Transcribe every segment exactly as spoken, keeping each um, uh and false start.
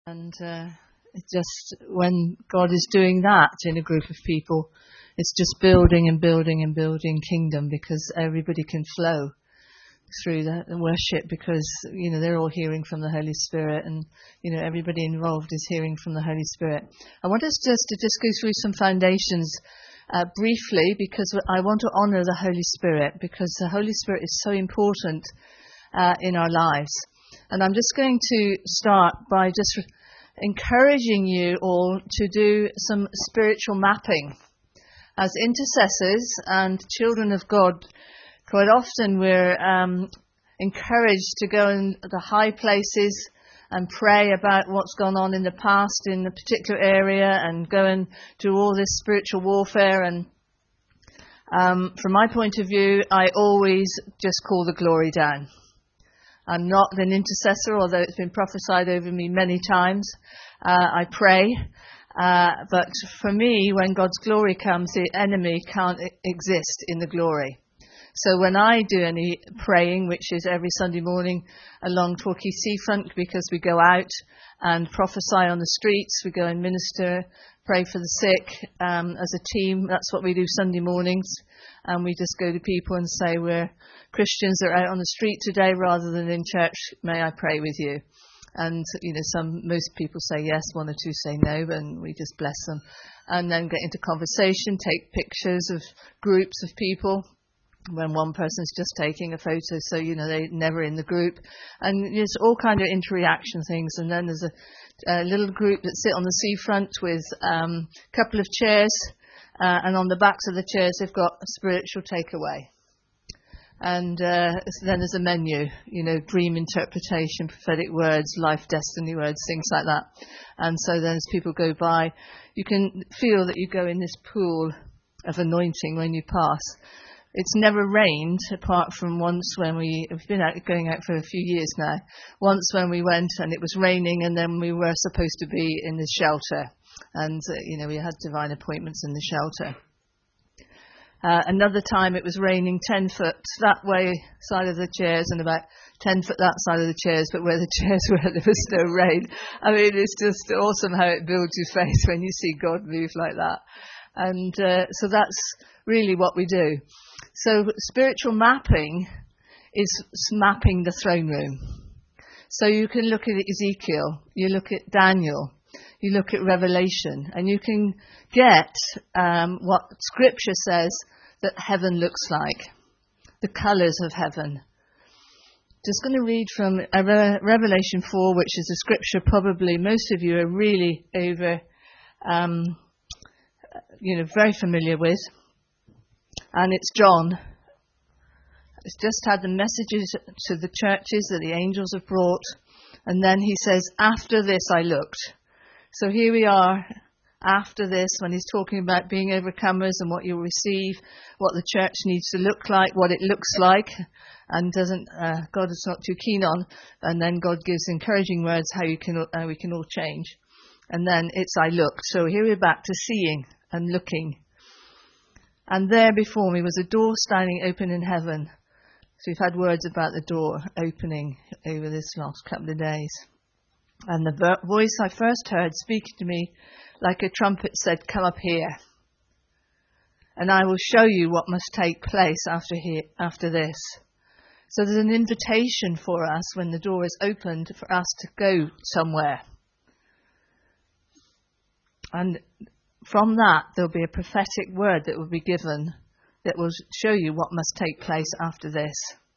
And uh, it just when God is doing that in a group of people, it's just building and building and building kingdom, because everybody can flow through the worship, because you know they're all hearing from the Holy Spirit, and you know everybody involved is hearing from the Holy Spirit. I want us just to just go through some foundations uh, briefly, because I want to honour the Holy Spirit, because the Holy Spirit is so important uh, in our lives. And I'm just going to start by just encouraging you all to do some spiritual mapping. As intercessors and children of God, quite often we're um, encouraged to go in the high places and pray about what's gone on in the past in a particular area, and go and do all this spiritual warfare. And um, from my point of view, I always just call the glory down. I'm not an intercessor, although it's been prophesied over me many times. Uh, I pray. Uh, but for me, when God's glory comes, the enemy can't exist in the glory. So when I do any praying, which is every Sunday morning along Torquay Seafront, because we go out and prophesy on the streets, we go and minister, pray for the sick um, as a team. That's what we do Sunday mornings. And we just go to people and say, we're Christians that are out on the street today rather than in church. May I pray with you? And, you know, some, most people say yes, one or two say no, and we just bless them. And then get into conversation, take pictures of groups of people when one person's just taking a photo, so, you know, they're never in the group. And there's all kind of interaction things. And then there's a, a little group that sit on the seafront with a um, couple of chairs. Uh, and on the backs of the chairs, they've got a spiritual takeaway. And uh, then there's a menu, you know, dream interpretation, prophetic words, life destiny words, things like that. And so then as people go by, you can feel that you go in this pool of anointing when you pass. It's never rained, apart from once when we, we've been out, going out for a few years now, once when we went and it was raining, and then we were supposed to be in the shelter. And, uh, you know, we had divine appointments in the shelter. Uh, another time it was raining ten foot that way side of the chairs and about ten foot that side of the chairs, but where the chairs were, there was no rain. I mean, it's just awesome how it builds your faith when you see God move like that. And uh, so that's really what we do. So spiritual mapping is mapping the throne room. So you can look at Ezekiel, you look at Daniel, you look at Revelation, and you can get um, what Scripture says that heaven looks like, the colours of heaven. Just going to read from Revelation four, which is a scripture probably most of you are really over, um, you know, very familiar with. And it's John. It's just had the messages to the churches that the angels have brought. And then he says, after this I looked. So here we are, after this, when he's talking about being overcomers and what you'll receive, what the church needs to look like, what it looks like, and doesn't uh, God is not too keen on. And then God gives encouraging words how you can how we can all change. And then it's I looked. So here we're back to seeing and looking. And there before me was a door standing open in heaven. So we've had words about the door opening over this last couple of days. And the voice I first heard speaking to me like a trumpet said, come up here, and I will show you what must take place after here, after this. So there's an invitation for us when the door is opened for us to go somewhere. And from that, there'll be a prophetic word that will be given that will show you what must take place after this.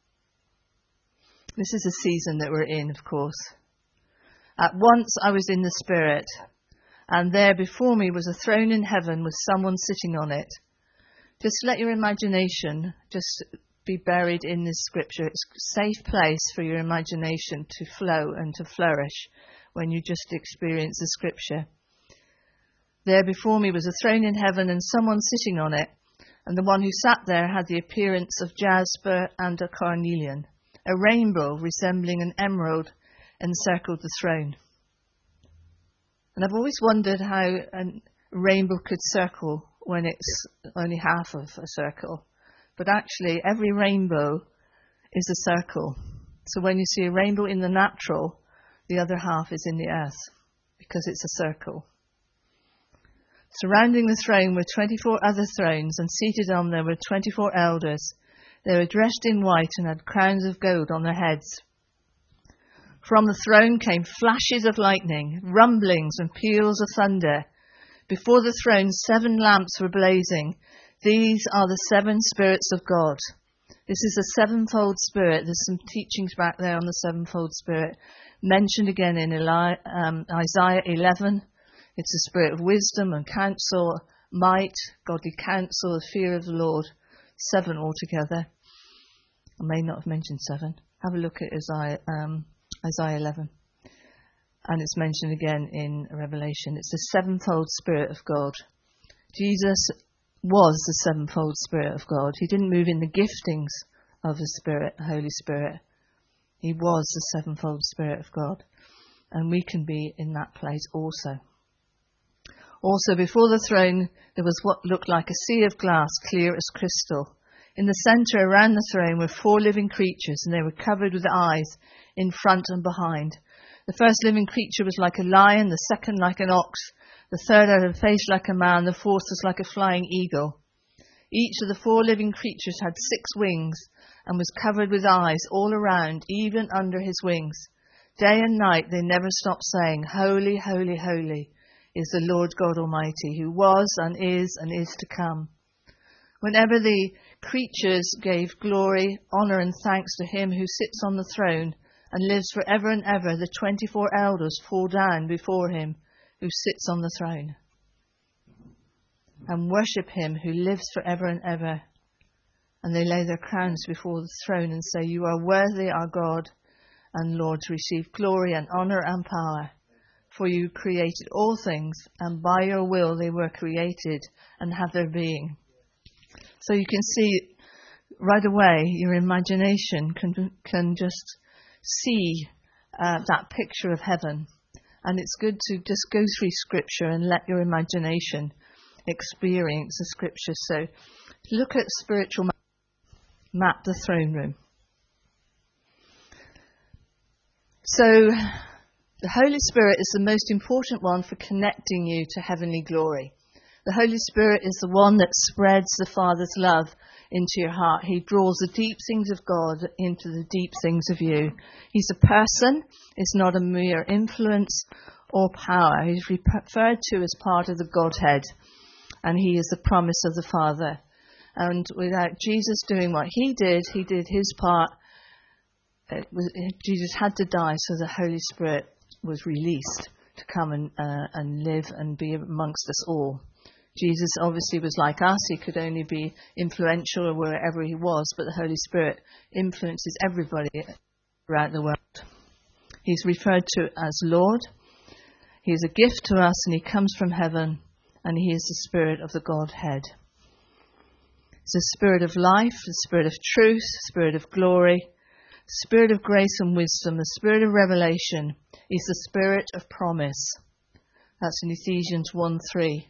This is a season that we're in, of course. At once I was in the Spirit, and there before me was a throne in heaven with someone sitting on it. Just let your imagination just be buried in this scripture. It's a safe place for your imagination to flow and to flourish when you just experience the scripture. There before me was a throne in heaven and someone sitting on it, and the one who sat there had the appearance of jasper and a carnelian. A rainbow resembling an emerald encircled the throne. And I've always wondered how a rainbow could circle when it's only half of a circle. But actually, every rainbow is a circle. So when you see a rainbow in the natural, the other half is in the earth. because it's a circle. Surrounding the throne were twenty-four other thrones, and seated on them were twenty-four elders. They were dressed in white and had crowns of gold on their heads. From the throne came flashes of lightning, rumblings and peals of thunder. Before the throne seven lamps were blazing. These are the seven spirits of God. This is the sevenfold spirit. There's some teachings back there on the sevenfold spirit, mentioned again in Eli- um, Isaiah eleven. It's a spirit of wisdom and counsel, might, godly counsel, the fear of the Lord. Seven altogether. I may not have mentioned seven. Have a look at Isaiah, um, Isaiah eleven. And it's mentioned again in Revelation. It's the sevenfold Spirit of God. Jesus was the sevenfold Spirit of God. He didn't move in the giftings of the Spirit, the Holy Spirit. He was the sevenfold Spirit of God. And we can be in that place also. Also, before the throne, there was what looked like a sea of glass, clear as crystal. In the centre, around the throne, were four living creatures, and they were covered with eyes in front and behind. The first living creature was like a lion, the second like an ox, the third had a face like a man, the fourth was like a flying eagle. Each of the four living creatures had six wings, and was covered with eyes all around, even under his wings. Day and night they never stopped saying, Holy, holy, holy is the Lord God Almighty, who was and is and is to come. Whenever the creatures gave glory, honour and thanks to him who sits on the throne and lives for ever and ever, the twenty-four elders fall down before him who sits on the throne and worship him who lives for ever and ever. And they lay their crowns before the throne and say, You are worthy, our God and Lord, to receive glory and honour and power. For you created all things, and by your will they were created and have their being. So you can see right away, your imagination can can just see uh, that picture of heaven. And it's good to just go through Scripture and let your imagination experience the Scripture. So look at spiritual map, map the throne room. So the Holy Spirit is the most important one for connecting you to heavenly glory. The Holy Spirit is the one that spreads the Father's love into your heart. He draws the deep things of God into the deep things of you. He's a person. It's not a mere influence or power. He's referred to as part of the Godhead. And he is the promise of the Father. And without Jesus doing what he did, he did his part. It was, Jesus had to die so the Holy Spirit was released to come and, uh, and live and be amongst us all. Jesus obviously was like us. He could only be influential wherever he was, but the Holy Spirit influences everybody throughout the world. He's referred to as Lord. He is a gift to us, and he comes from heaven, and he is the Spirit of the Godhead. It's the Spirit of life, the Spirit of truth, the Spirit of glory, Spirit of grace and wisdom, the Spirit of revelation. He's the Spirit of promise. That's in Ephesians one three.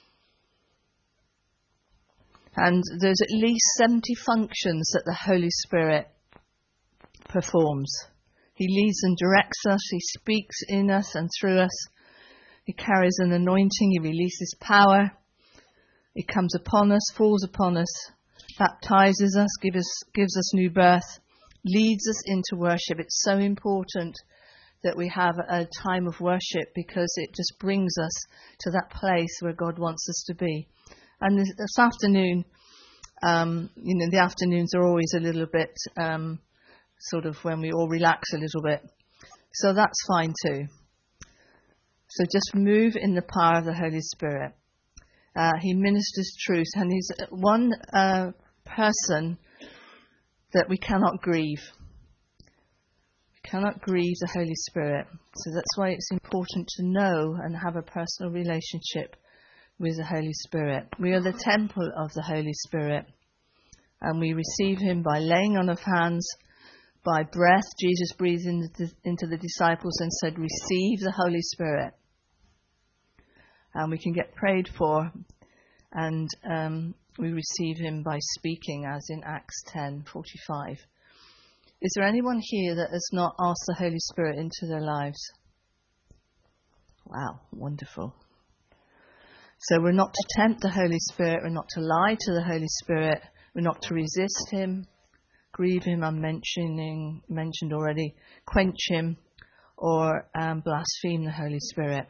And there's at least seventy functions that the Holy Spirit performs. He leads and directs us. He speaks in us and through us. He carries an anointing. He releases power. He comes upon us, falls upon us, baptizes us, gives us, gives us new birth, leads us into worship. It's so important that we have a time of worship because it just brings us to that place where God wants us to be. And this, this afternoon, um, you know, the afternoons are always a little bit um, sort of when we all relax a little bit. So that's fine too. So just move in the power of the Holy Spirit. Uh, he ministers truth, and he's one uh, person that we cannot grieve. We cannot grieve the Holy Spirit. So that's why it's important to know and have a personal relationship with the Holy Spirit. We are the temple of the Holy Spirit, and we receive him by laying on of hands, by breath. Jesus breathed into the, into the disciples and said, receive the Holy Spirit. And we can get prayed for, and um, we receive him by speaking, as in Acts ten forty-five. Is there anyone here that has not asked the Holy Spirit into their lives? Wow, wonderful. So we're not to tempt the Holy Spirit, we're not to lie to the Holy Spirit, we're not to resist him, grieve him, I'm mentioning, mentioned already, quench him, or um, blaspheme the Holy Spirit.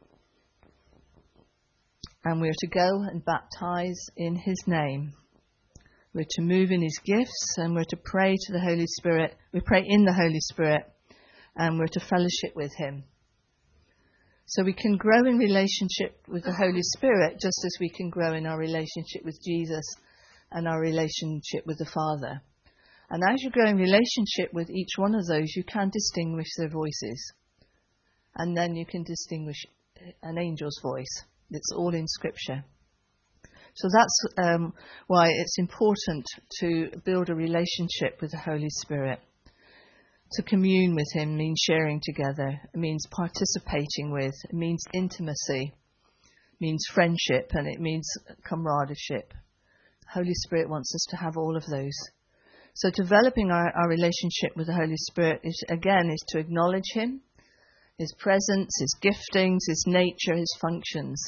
And we're to go and baptize in his name. We're to move in his gifts, and we're to pray to the Holy Spirit. We pray in the Holy Spirit, and we're to fellowship with him. So we can grow in relationship with the Holy Spirit just as we can grow in our relationship with Jesus and our relationship with the Father. And as you grow in relationship with each one of those, you can distinguish their voices. And then you can distinguish an angel's voice. It's all in Scripture. So that's um, why it's important to build a relationship with the Holy Spirit. To commune with him means sharing together. It means participating with. It means intimacy. It means friendship, and it means comradeship. The Holy Spirit wants us to have all of those. So developing our, our relationship with the Holy Spirit is, again, is to acknowledge him, his presence, his giftings, his nature, his functions.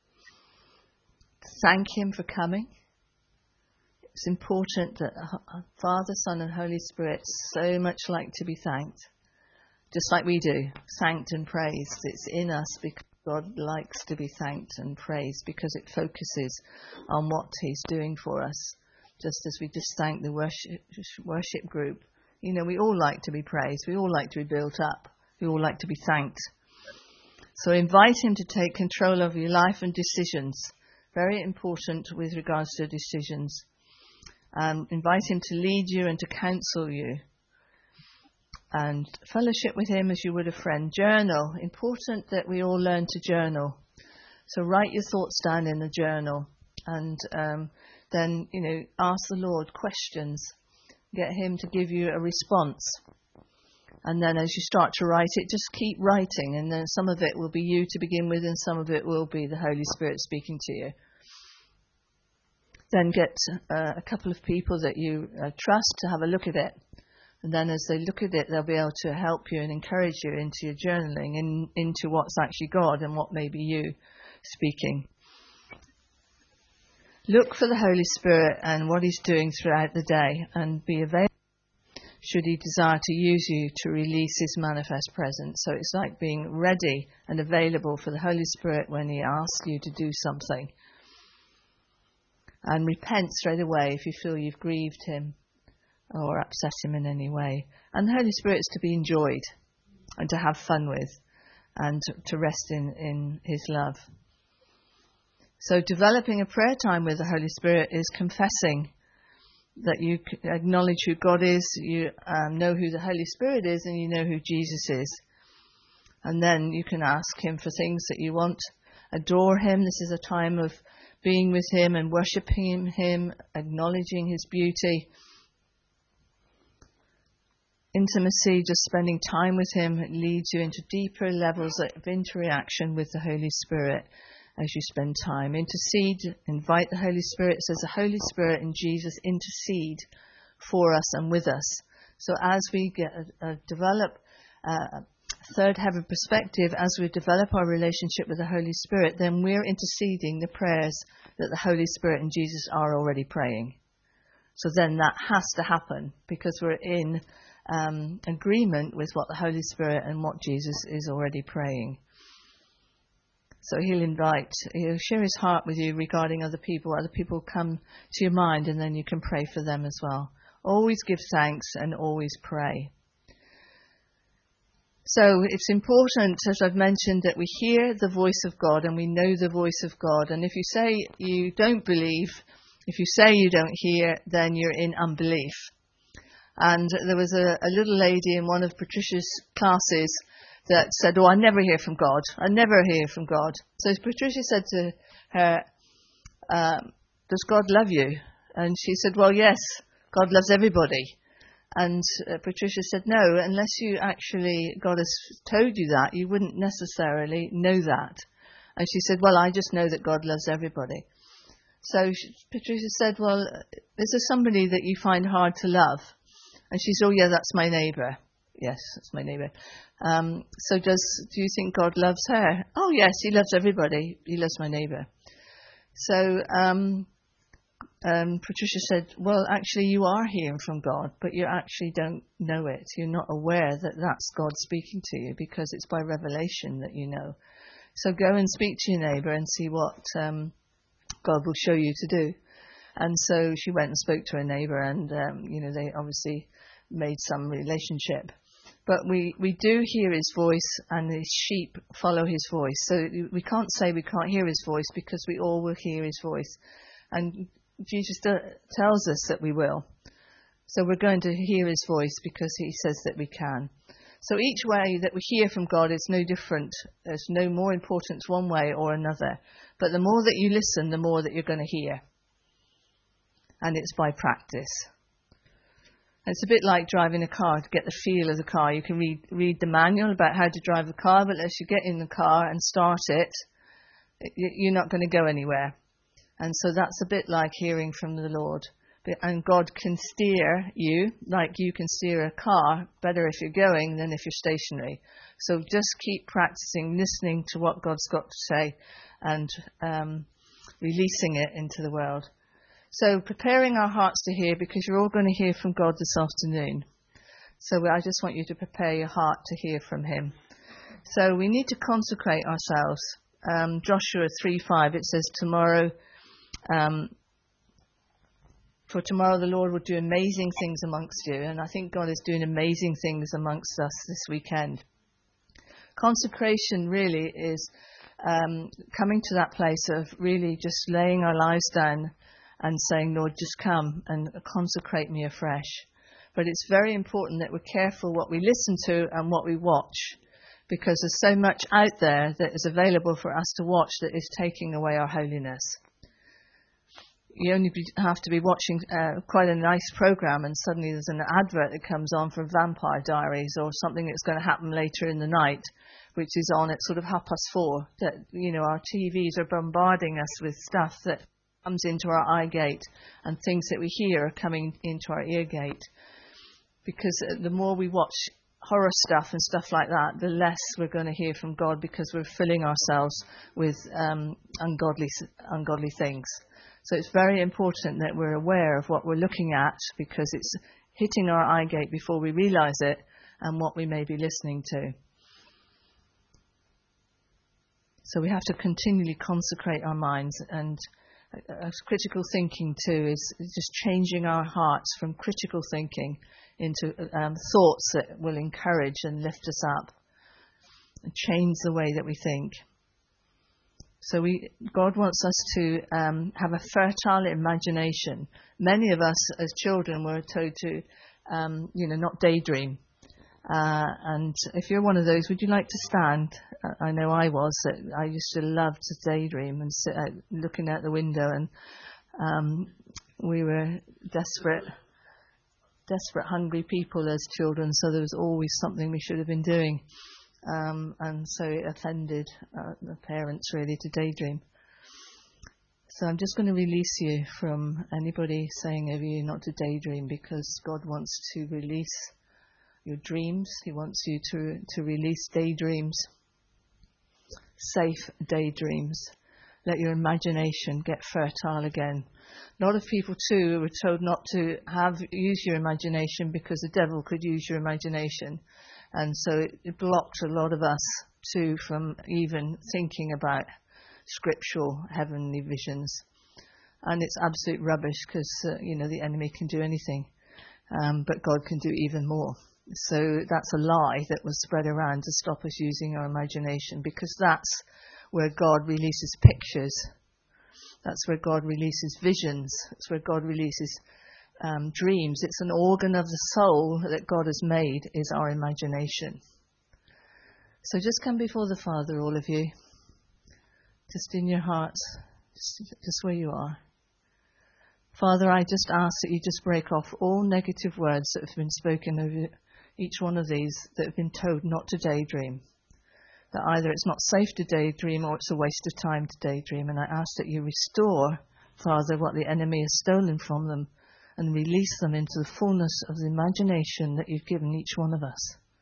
Thank him for coming. It's important that Father, Son and Holy Spirit so much like to be thanked. Just like we do. Thanked and praised. It's in us because God likes to be thanked and praised because it focuses on what he's doing for us. Just as we just thank the worship, worship group. You know, we all like to be praised. We all like to be built up. We all like to be thanked. So invite him to take control of your life and decisions. Very important with regards to decisions. Um, invite him to lead you and to counsel you. And fellowship with him as you would a friend. Journal. Important that we all learn to journal. So write your thoughts down in a journal. And um, then, you know, ask the Lord questions. Get him to give you a response. And then as you start to write it, just keep writing. And then some of it will be you to begin with, and some of it will be the Holy Spirit speaking to you. Then get uh, a couple of people that you uh, trust to have a look at it. And then as they look at it, they'll be able to help you and encourage you into your journaling, and into what's actually God and what may be you speaking. Look for the Holy Spirit and what he's doing throughout the day, and be available should he desire to use you to release his manifest presence. So it's like being ready and available for the Holy Spirit when he asks you to do something. And repent straight away if you feel you've grieved him or upset him in any way. And the Holy Spirit is to be enjoyed and to have fun with, and to rest in, in his love. So developing a prayer time with the Holy Spirit is confessing that you acknowledge who God is, you um, know who the Holy Spirit is, and you know who Jesus is. And then you can ask him for things that you want. Adore him. This is a time of being with him and worshipping him, acknowledging his beauty. Intimacy, just spending time with him, leads you into deeper levels of interaction with the Holy Spirit as you spend time. Intercede, invite the Holy Spirit. It says the Holy Spirit and Jesus intercede for us and with us. So as we get a, a develop a third heaven perspective, as we develop our relationship with the Holy Spirit, then we're interceding the prayers that the Holy Spirit and Jesus are already praying. So then that has to happen because we're in um, agreement with what the Holy Spirit and what Jesus is already praying. So he'll invite, he'll share his heart with you regarding other people. Other people come to your mind, and then you can pray for them as well. Always give thanks and always pray. So it's important, as I've mentioned, that we hear the voice of God and we know the voice of God. And if you say you don't believe, if you say you don't hear, then you're in unbelief. And there was a, a little lady in one of Patricia's classes that said, oh, I never hear from God. I never hear from God. So Patricia said to her, um, does God love you? And she said, well, yes, God loves everybody. And uh, Patricia said, no, unless you actually, God has told you that, you wouldn't necessarily know that. And she said, well, I just know that God loves everybody. So she, Patricia said, well, is there somebody that you find hard to love? And she said, oh, yeah, that's my neighbour. Yes, that's my neighbour. Um, so does do you think God loves her? Oh yes, he loves everybody. He loves my neighbour. So um, um, Patricia said, well, actually you are hearing from God, but you actually don't know it. You're not aware that that's God speaking to you because it's by revelation that you know. So go and speak to your neighbour and see what um, God will show you to do. And so she went and spoke to her neighbour, and um, you know, they obviously made some relationship. But we, we do hear his voice, and the sheep follow his voice. So we can't say we can't hear his voice, because we all will hear his voice. And Jesus tells us that we will. So we're going to hear his voice because he says that we can. So each way that we hear from God is no different. There's no more importance one way or another. But the more that you listen, the more that you're going to hear. And it's by practice. It's a bit like driving a car to get the feel of the car. You can read read the manual about how to drive the car, but unless you get in the car and start it, you're not going to go anywhere. And so that's a bit like hearing from the Lord. And God can steer you like you can steer a car, better if you're going than if you're stationary. So just keep practicing listening to what God's got to say and um, releasing it into the world. So preparing our hearts to hear, because you're all going to hear from God this afternoon. So I just want you to prepare your heart to hear from him. So we need to consecrate ourselves. Um, Joshua three five, it says, tomorrow, um, for tomorrow the Lord will do amazing things amongst you. And I think God is doing amazing things amongst us this weekend. Consecration really is um, coming to that place of really just laying our lives down and saying, Lord, just come and consecrate me afresh. But it's very important that we're careful what we listen to and what we watch, because there's so much out there that is available for us to watch that is taking away our holiness. You only be, have to be watching uh, quite a nice program, and suddenly there's an advert that comes on for Vampire Diaries or something that's going to happen later in the night, which is on at sort of half past four. That, you know, our T Vs are bombarding us with stuff that comes into our eye gate, and things that we hear are coming into our ear gate. Because the more we watch horror stuff and stuff like that, the less we're going to hear from God, because we're filling ourselves with um, ungodly ungodly things. So it's very important that we're aware of what we're looking at, because it's hitting our eye gate before we realize it, and what we may be listening to. So we have to continually consecrate our minds, and uh, critical thinking too is just changing our hearts from critical thinking into um, thoughts that will encourage and lift us up and change the way that we think. So we, God wants us to um, have a fertile imagination. Many of us as children were told to, um, you know, not daydream. Uh, and if you're one of those, would you like to stand? I know I was. I used to love to daydream and sit out looking out the window, and um, we were desperate, desperate, hungry people as children, so there was always something we should have been doing. Um, and so it offended uh, the parents really to daydream. So I'm just going to release you from anybody saying over you not to daydream, because God wants to release your dreams. He wants you to, to release daydreams, safe daydreams. Let your imagination get fertile again. A lot of people too were told not to have use your imagination, because the devil could use your imagination. And so it, it blocked a lot of us too from even thinking about scriptural heavenly visions. And it's absolute rubbish, because, uh, you know, the enemy can do anything. Um, but God can do even more. So that's a lie that was spread around to stop us using our imagination, because that's where God releases pictures. That's where God releases visions. That's where God releases um, dreams. It's an organ of the soul that God has made, is our imagination. So just come before the Father, all of you. Just in your hearts, just, just where you are. Father, I just ask that you just break off all negative words that have been spoken over each one of these, that have been told not to daydream. That either it's not safe to daydream, or it's a waste of time to daydream. And I ask that you restore, Father, what the enemy has stolen from them, and release them into the fullness of the imagination that you've given each one of us.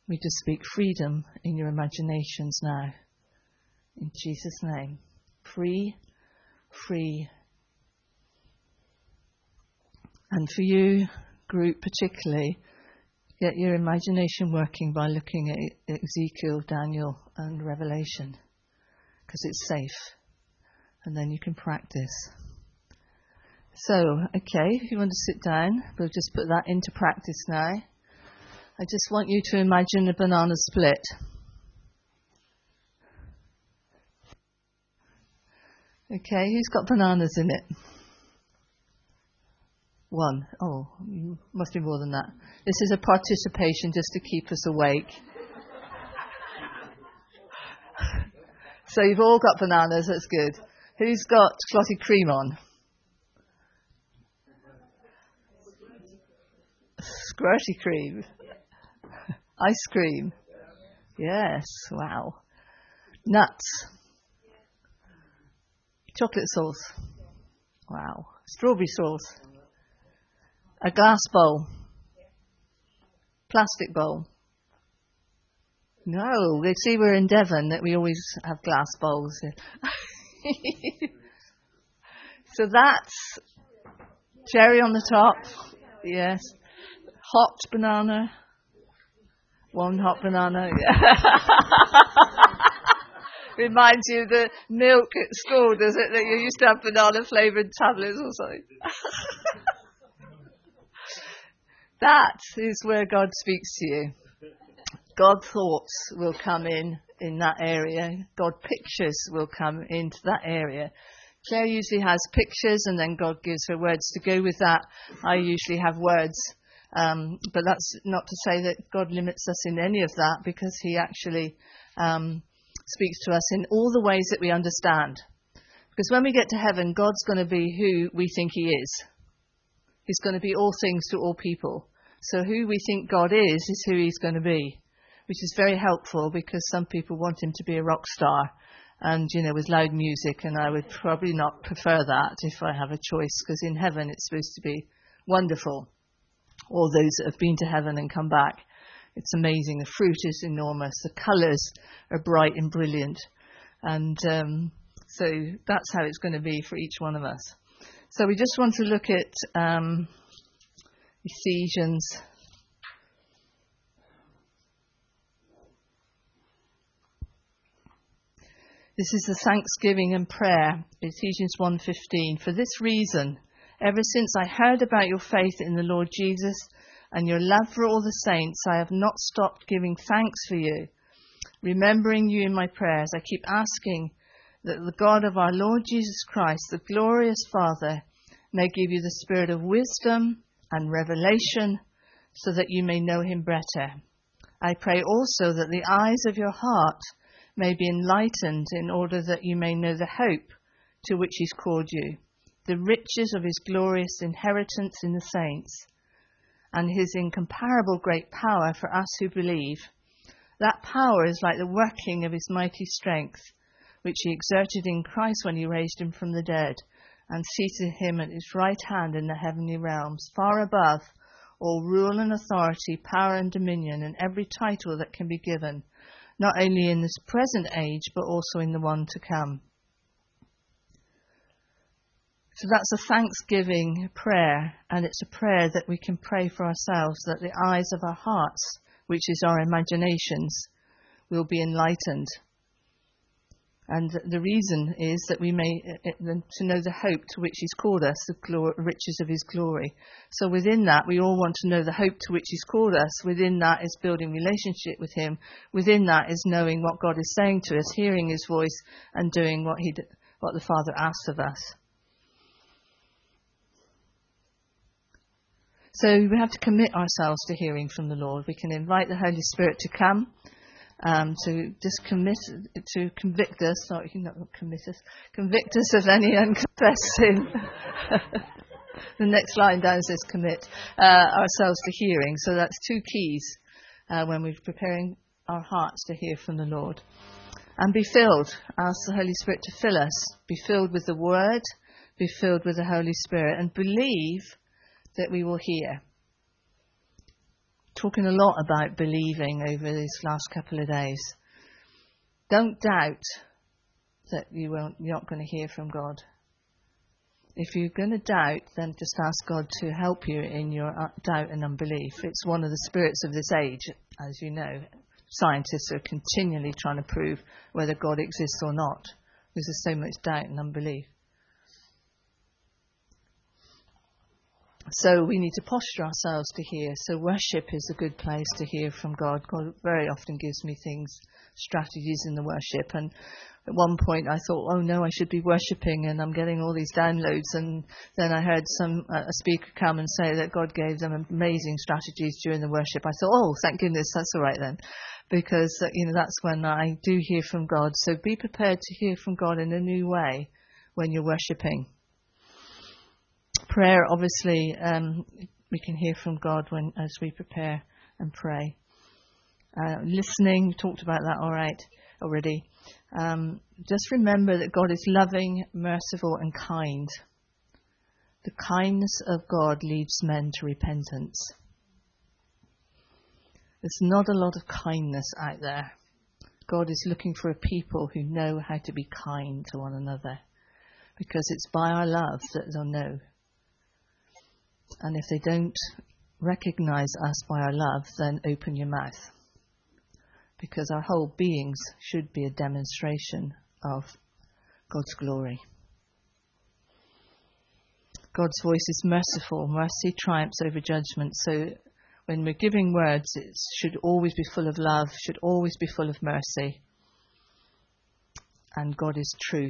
We just speak freedom in your imaginations now. In Jesus' name. Free, free. And for you, group particularly, get your imagination working by looking at Ezekiel, Daniel, and Revelation, because it's safe. And then you can practice. So, okay, if you want to sit down, we'll just put that into practice now. I just want you to imagine a banana split. Okay, who's got bananas in it? One. Oh, you must be more than that. This is a participation just to keep us awake. So you've all got bananas, that's good. Who's got clotted cream on? Squirty cream. Ice cream. Yes, wow. Nuts. Chocolate sauce. Wow. Strawberry sauce. A glass bowl. Plastic bowl. No, they see we're in Devon that we always have glass bowls. So that's cherry on the top. Yes. Hot banana. One hot banana. Reminds you of the milk at school, does it? That you used to have banana flavoured tablets or something. That is where God speaks to you. God thoughts will come in in that area. God pictures will come into that area. Claire usually has pictures and then God gives her words to go with that. I usually have words. Um, but that's not to say that God limits us in any of that, because he actually um, speaks to us in all the ways that we understand. Because when we get to heaven, God's going to be who we think he is. He's going to be all things to all people. So who we think God is, is who he's going to be, which is very helpful, because some people want him to be a rock star and, you know, with loud music. And I would probably not prefer that if I have a choice, because in heaven it's supposed to be wonderful. All those that have been to heaven and come back, it's amazing. The fruit is enormous. The colours are bright and brilliant. And um, so that's how it's going to be for each one of us. So we just want to look at um, Ephesians. This is the thanksgiving and prayer, Ephesians one fifteen. For this reason, ever since I heard about your faith in the Lord Jesus and your love for all the saints, I have not stopped giving thanks for you, remembering you in my prayers. I keep asking that the God of our Lord Jesus Christ, the glorious Father, may give you the spirit of wisdom and revelation so that you may know him better. I pray also that the eyes of your heart may be enlightened, in order that you may know the hope to which he's called you, the riches of his glorious inheritance in the saints, and his incomparable great power for us who believe. That power is like the working of his mighty strength, which he exerted in Christ when he raised him from the dead and seated him at his right hand in the heavenly realms, far above all rule and authority, power and dominion, and every title that can be given, not only in this present age, but also in the one to come. So that's a thanksgiving prayer, and it's a prayer that we can pray for ourselves, that the eyes of our hearts, which is our imaginations, will be enlightened. And the reason is that we may, to know the hope to which he's called us, the glory, riches of his glory. So within that, we all want to know the hope to which he's called us. Within that is building relationship with him. Within that is knowing what God is saying to us, hearing his voice, and doing what he, what the Father asks of us. So we have to commit ourselves to hearing from the Lord. We can invite the Holy Spirit to come. Um, to just commit, to convict us, sorry, not commit us, convict us of any unconfessed sin. The next line down says commit uh, ourselves to hearing. So that's two keys uh, when we're preparing our hearts to hear from the Lord. And be filled, ask the Holy Spirit to fill us, be filled with the Word, be filled with the Holy Spirit, and believe that we will hear. talking a lot about believing over these last couple of days. Don't doubt that you won't, you're not going to hear from God. If you're going to doubt, then just ask God to help you in your doubt and unbelief. It's one of the spirits of this age, as you know. Scientists are continually trying to prove whether God exists or not, because there's so much doubt and unbelief. So we need to posture ourselves to hear. So worship is a good place to hear from God. God very often gives me things, strategies in the worship. And at one point I thought, oh no, I should be worshipping, and I'm getting all these downloads. And then I heard some uh, a speaker come and say that God gave them amazing strategies during the worship. I thought, oh, thank goodness, that's all right then. Because, uh, you know, that's when I do hear from God. So be prepared to hear from God in a new way when you're worshipping. Prayer, obviously, um, we can hear from God when as we prepare and pray. Uh, listening, we talked about that all right already. Um, just remember that God is loving, merciful and kind. The kindness of God leads men to repentance. There's not a lot of kindness out there. God is looking for a people who know how to be kind to one another, because it's by our love that they'll know. And if they don't recognize us by our love, then open your mouth. Because our whole beings should be a demonstration of God's glory. God's voice is merciful. Mercy triumphs over judgment. So when we're giving words, it should always be full of love, should always be full of mercy. And God is truth.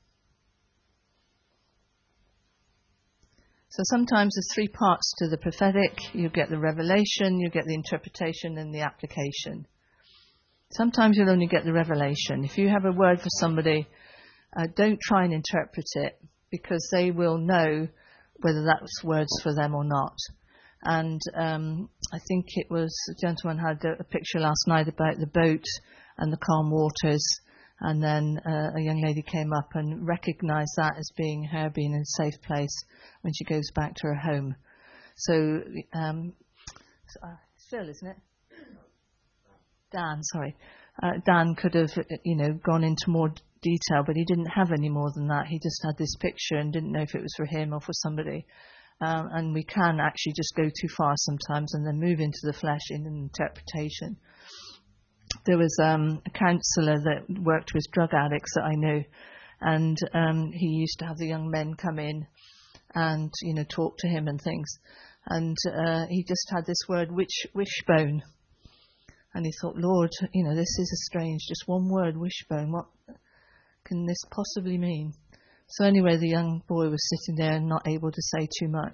So sometimes there's three parts to the prophetic. You get the revelation, you get the interpretation and the application. Sometimes you'll only get the revelation. If you have a word for somebody, uh, don't try and interpret it, because they will know whether that's words for them or not. And um, I think it was a gentleman had a, a picture last night about the boat and the calm waters. And then uh, a young lady came up and recognised that as being her being in a safe place when she goes back to her home. So, um, uh, Phil, isn't it? Dan, sorry. Uh, Dan could have, you know, gone into more detail, but he didn't have any more than that. He just had this picture and didn't know if it was for him or for somebody. Um, and we can actually just go too far sometimes and then move into the flesh in an interpretation. There was um, a counsellor that worked with drug addicts that I knew, and um, he used to have the young men come in and, you know, talk to him and things. And uh, he just had this word, wish, wishbone. And he thought, Lord, you know, this is a strange, just one word, wishbone. What can this possibly mean? So anyway, the young boy was sitting there and not able to say too much.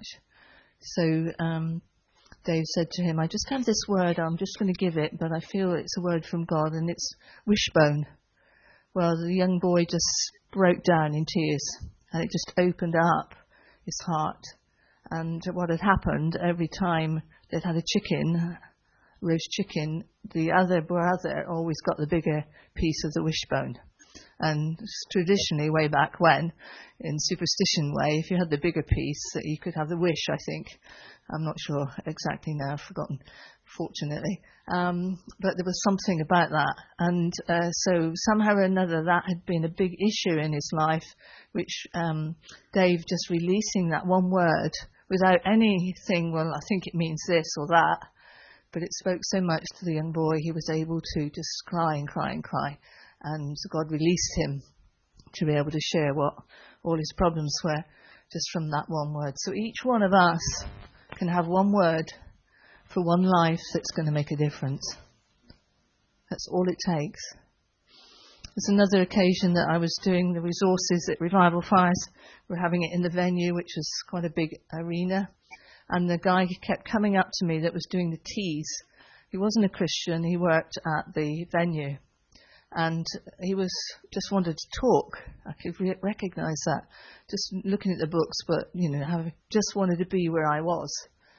So um, Dave said to him, I just have this word, I'm just going to give it, but I feel it's a word from God, and it's wishbone. Well, the young boy just broke down in tears, and it just opened up his heart. And what had happened, every time they'd had a chicken, roast chicken, the other brother always got the bigger piece of the wishbone. And traditionally, way back when, in superstition way, if you had the bigger piece, you could have the wish, I think. I'm not sure exactly now, I've forgotten, fortunately. Um, but there was something about that. And uh, so somehow or another, that had been a big issue in his life, which um, Dave just releasing that one word without anything, well, I think it means this or that. But it spoke so much to the young boy, he was able to just cry and cry and cry. And God released him to be able to share what all his problems were just from that one word. So each one of us can have one word for one life that's going to make a difference. That's all it takes. There's another occasion that I was doing the resources at Revival Fires. We're having it in the venue, which was quite a big arena. And the guy kept coming up to me that was doing the teas. He wasn't a Christian. He worked at the venue. And he was just wanted to talk. I could re- recognize that, just looking at the books, but, you know, I just wanted to be where I was.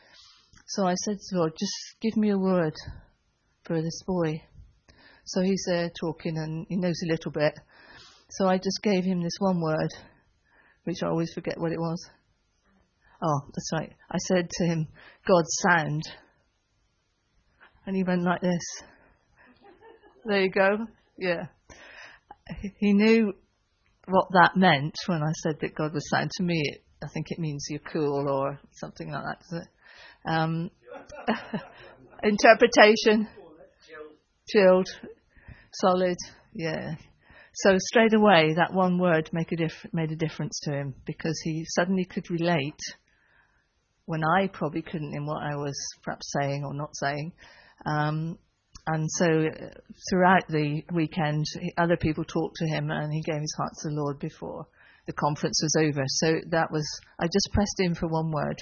So I said to God, just give me a word for this boy. So he's there talking and he knows a little bit. So I just gave him this one word, which I always forget what it was. Oh, that's right. I said to him, God's sound. And he went like this. There you go. Yeah. He knew what that meant when I said that God was saying to me. It, I think it means you're cool or something like that. Does it? Um, interpretation. Chilled. Solid. Yeah. So straight away, that one word make a diff- made a difference to him, because he suddenly could relate when I probably couldn't in what I was perhaps saying or not saying. Um, and so uh, throughout the weekend, he, other people talked to him, and he gave his heart to the Lord before the conference was over. So that was, I just pressed in for one word.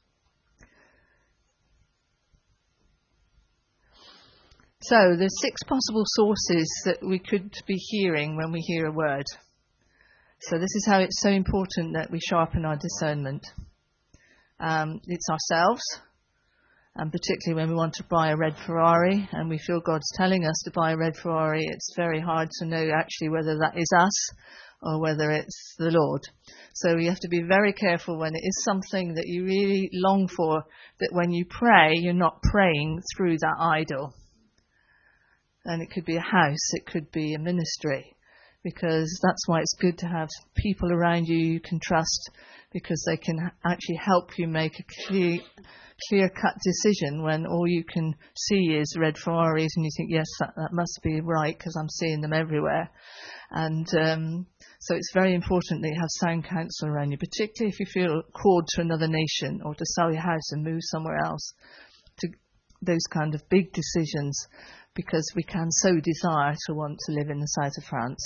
So there's six possible sources that we could be hearing when we hear a word. So this is how it's so important that we sharpen our discernment. Um, it's ourselves, and particularly when we want to buy a red Ferrari and we feel God's telling us to buy a red Ferrari, it's very hard to know actually whether that is us or whether it's the Lord. So you have to be very careful when it is something that you really long for, that when you pray, you're not praying through that idol. And it could be a house, it could be a ministry, because that's why it's good to have people around you you can trust, because they can actually help you make a clear, clear-cut decision when all you can see is red Ferraris and you think, yes, that, that must be right because I'm seeing them everywhere. And um, so it's very important that you have sound counsel around you, particularly if you feel called to another nation or to sell your house and move somewhere else, to those kind of big decisions, because we can so desire to want to live in the south of France.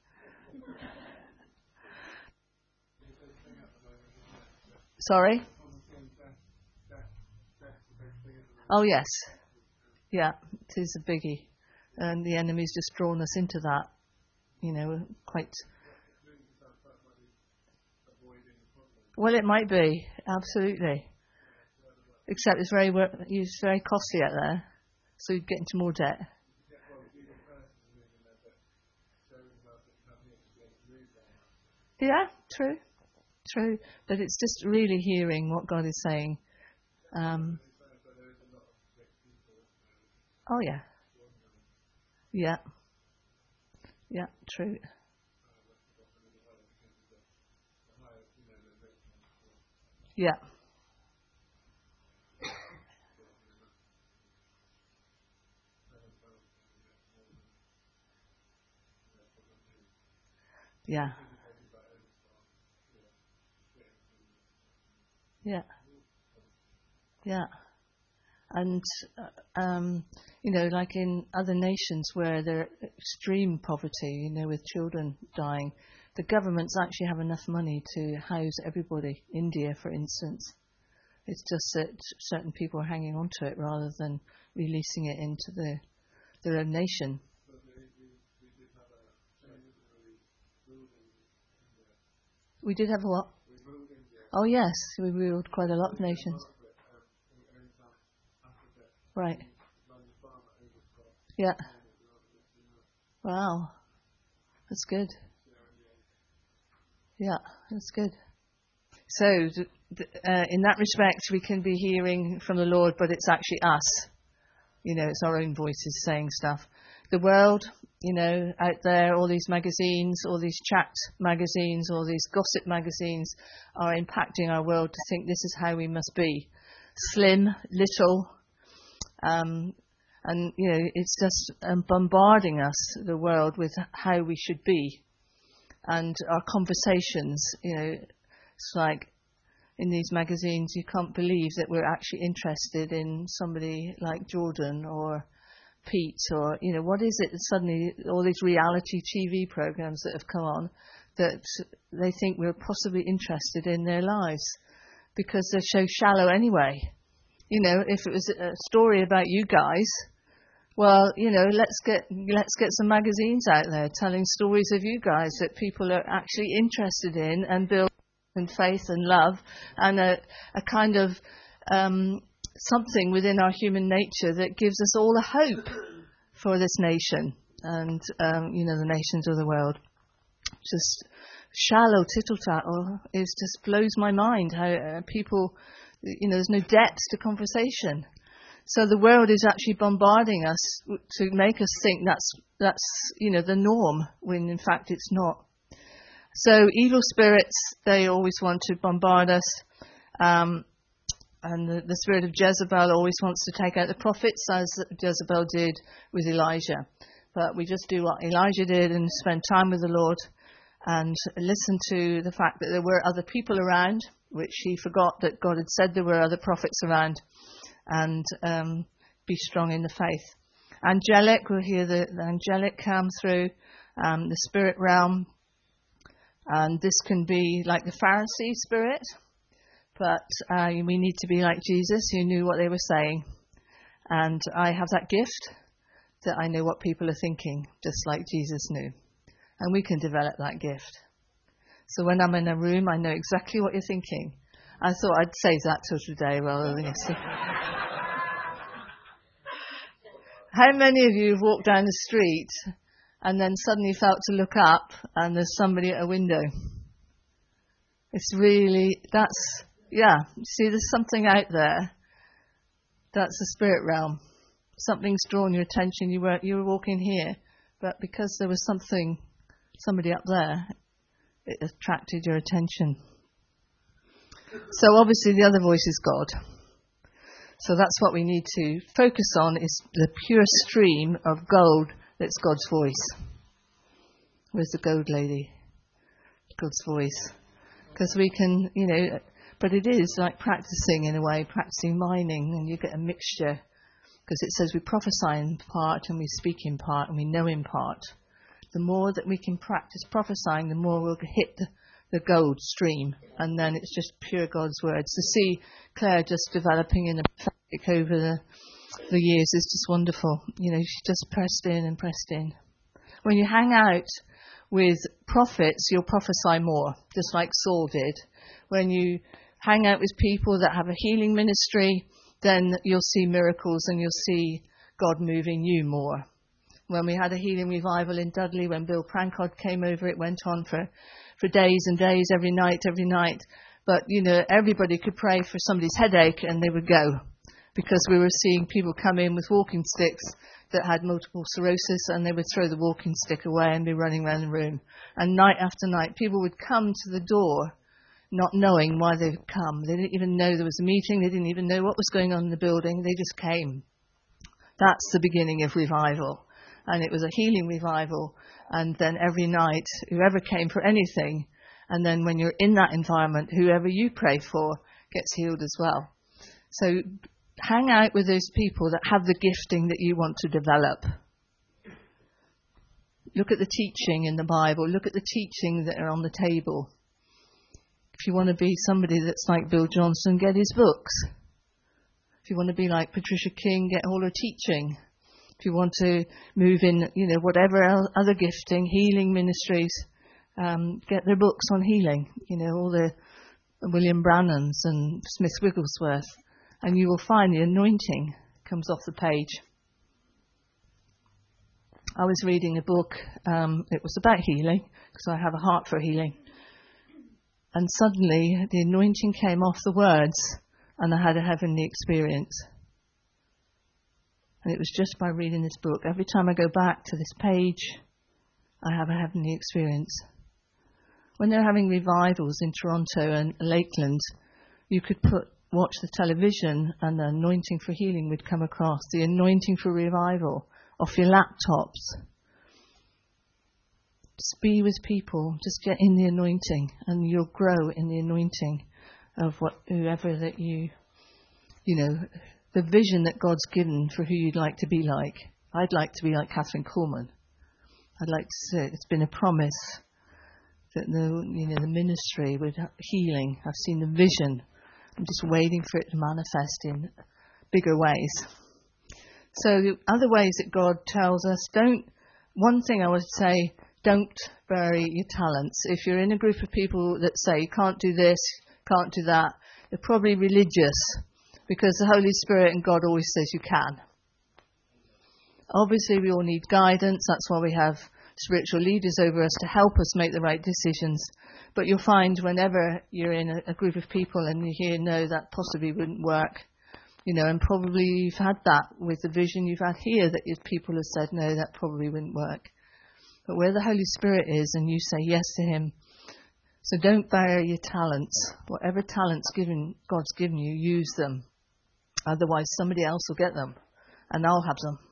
Sorry? Oh, yes. Yeah, it is a biggie. And the enemy's just drawn us into that, you know, quite... Well, it might be, absolutely. Except it's very, it's very costly out there. So you'd get into more debt. Yeah, true, true. But it's just really hearing what God is saying. Um, oh, yeah. Yeah. Yeah, true. Yeah. Yeah. Yeah. Yeah. And, uh, um, you know, like in other nations where there's extreme poverty, you know, with children dying, the governments actually have enough money to house everybody. India, for instance. It's just that certain people are hanging on to it rather than releasing it into the, their own nation. We did have a what? Oh, yes, we ruled quite a lot of nations. Right. Yeah. Wow. That's good. Yeah, that's good. So, uh, in that respect, we can be hearing from the Lord, but it's actually us. You know, it's our own voices saying stuff. The world, you know, out there, all these magazines, all these chat magazines, all these gossip magazines are impacting our world to think this is how we must be. Slim, little, um, and, you know, it's just um, bombarding us, the world, with how we should be. And our conversations, you know, it's like in these magazines, you can't believe that we're actually interested in somebody like Jordan or Pete, or, you know, what is it suddenly, all these reality T V programs that have come on, that they think we're possibly interested in their lives because they're so shallow anyway. You know, if it was a story about you guys, well, you know, let's get let's get some magazines out there telling stories of you guys that people are actually interested in and build and faith and love and a, a kind of um, something within our human nature that gives us all a hope for this nation and, um, you know, the nations of the world. Just shallow tittle-tattle is just blows my mind how uh, people, you know, there's no depth to conversation. So the world is actually bombarding us to make us think that's, that's, you know, the norm, when in fact it's not. So evil spirits, they always want to bombard us. Um, and the, the spirit of Jezebel always wants to take out the prophets, as Jezebel did with Elijah. But we just do what Elijah did and spend time with the Lord and listen to the fact that there were other people around, which he forgot that God had said there were other prophets around, and um, be strong in the faith. Angelic, we'll hear the, the angelic come through, um, the spirit realm. And this can be like the Pharisee spirit, but uh, we need to be like Jesus, who knew what they were saying. And I have that gift that I know what people are thinking, just like Jesus knew. And we can develop that gift. So when I'm in a room, I know exactly what you're thinking. I thought I'd save that till today rather than yesterday. How many of you have walked down the street and then suddenly felt to look up and there's somebody at a window? It's really, that's, yeah, see, there's something out there. That's the spirit realm. Something's drawn your attention. You were, you were walking here, but because there was something, somebody up there, it attracted your attention. So obviously the other voice is God. So that's what we need to focus on, is the pure stream of gold that's God's voice. Where's the gold lady? God's voice. Because we can, you know, but it is like practicing in a way, practicing mining, and you get a mixture. Because it says we prophesy in part and we speak in part and we know in part. The more that we can practice prophesying, the more we'll hit the, the gold stream. And then it's just pure God's words. To see Claire just developing in the prophetic over the, the years is just wonderful. You know, she just pressed in and pressed in. When you hang out with prophets, you'll prophesy more, just like Saul did. When you hang out with people that have a healing ministry, then you'll see miracles and you'll see God moving you more. When we had a healing revival in Dudley, when Bill Prancod came over, it went on for, for days and days, every night, every night. But, you know, everybody could pray for somebody's headache and they would go, because we were seeing people come in with walking sticks that had multiple sclerosis, and they would throw the walking stick away and be running around the room. And night after night, people would come to the door not knowing why they'd come. They didn't even know there was a meeting. They didn't even know what was going on in the building. They just came. That's the beginning of revival. And it was a healing revival. And then every night, whoever came for anything, and then when you're in that environment, whoever you pray for gets healed as well. So hang out with those people that have the gifting that you want to develop. Look at the teaching in the Bible. Look at the teaching that are on the table. If you want to be somebody that's like Bill Johnson, get his books. If you want to be like Patricia King, get all her teaching. If you want to move in, you know, whatever other gifting, healing ministries, um, get their books on healing. You know, all the William Brannans and Smith Wigglesworth. And you will find the anointing comes off the page. I was reading a book, um, it was about healing, because I have a heart for healing. And suddenly the anointing came off the words, and I had a heavenly experience. And it was just by reading this book. Every time I go back to this page, I have a heavenly experience. When they're having revivals in Toronto and Lakeland, you could put watch the television and the anointing for healing would come across, the anointing for revival off your laptops. Just be with people, just get in the anointing, and you'll grow in the anointing of what whoever that you, you know, the vision that God's given for who you'd like to be like. I'd like to be like Catherine Coleman. I'd like to say it's been a promise that the, you know, the ministry with healing. I've seen the vision. I'm just waiting for it to manifest in bigger ways. So the other ways that God tells us, don't, one thing I would say, don't bury your talents. If you're in a group of people that say you can't do this, can't do that, they're probably religious, because the Holy Spirit and God always says you can. Obviously we all need guidance. That's why we have spiritual leaders over us to help us make the right decisions. But you'll find whenever you're in a, a group of people and you hear, no, that possibly wouldn't work, You know, and probably you've had that with the vision you've had here, that if people have said, no, that probably wouldn't work. But where the Holy Spirit is and you say yes to him, so don't bury your talents. Whatever talents given God's given you, use them. Otherwise somebody else will get them and I'll have them.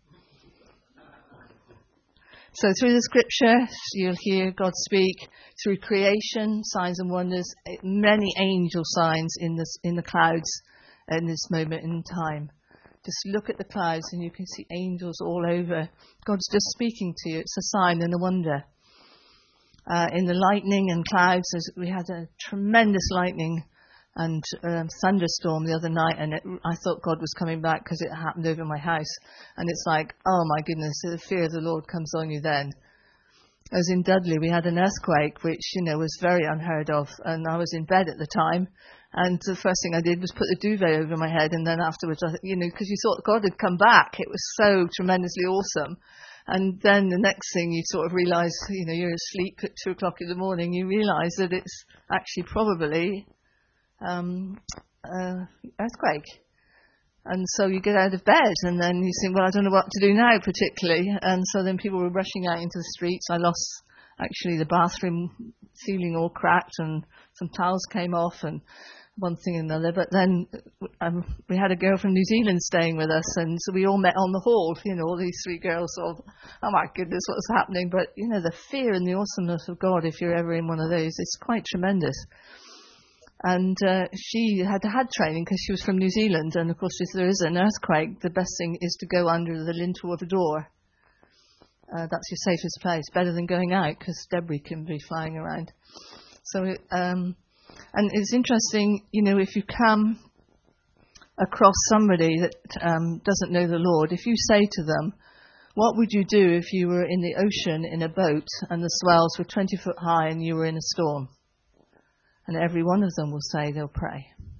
So through the scripture, you'll hear God speak. Through creation, signs and wonders, many angel signs in, this, in the clouds in this moment in time. Just look at the clouds and you can see angels all over. God's just speaking to you. It's a sign and a wonder. Uh, in the lightning and clouds, we had a tremendous lightning and um, thunderstorm the other night, and it, I thought God was coming back because it happened over my house. And it's like, oh my goodness, the fear of the Lord comes on you then. As in Dudley, we had an earthquake, which, you know, was very unheard of. And I was in bed at the time. And the first thing I did was put the duvet over my head. And then afterwards, I, you know, because you thought God had come back. It was so tremendously awesome. And then the next thing you sort of realise, you know, you're asleep at two o'clock in the morning. You realise that it's actually probably um, uh, earthquake. And so you get out of bed and then you think, well, I don't know what to do now particularly. And so then people were rushing out into the streets. I lost actually the bathroom ceiling all cracked and some tiles came off and one thing and another. But then um, we had a girl from New Zealand staying with us, and so we all met on the hall, you know, all these three girls all, oh my goodness, what's happening? But, you know, the fear and the awesomeness of God, if you're ever in one of those, it's quite tremendous. And uh, she had had training because she was from New Zealand. And of course, if there is an earthquake, the best thing is to go under the lintel of a door. Uh, that's your safest place, better than going out because debris can be flying around. So, um, and it's interesting, you know, if you come across somebody that um, doesn't know the Lord, if you say to them, what would you do if you were in the ocean in a boat and the swells were twenty foot high and you were in a storm? And every one of them will say they'll pray.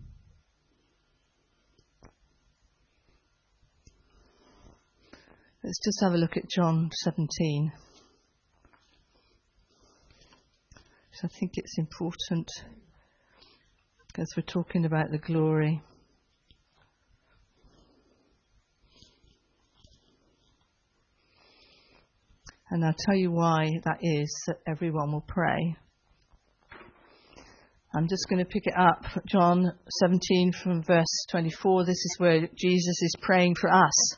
Let's just have a look at John seventeen. So I think it's important because we're talking about the glory. And I'll tell you why that is, that everyone will pray. I'm just going to pick it up, John seventeen from verse twenty-four. This is where Jesus is praying for us.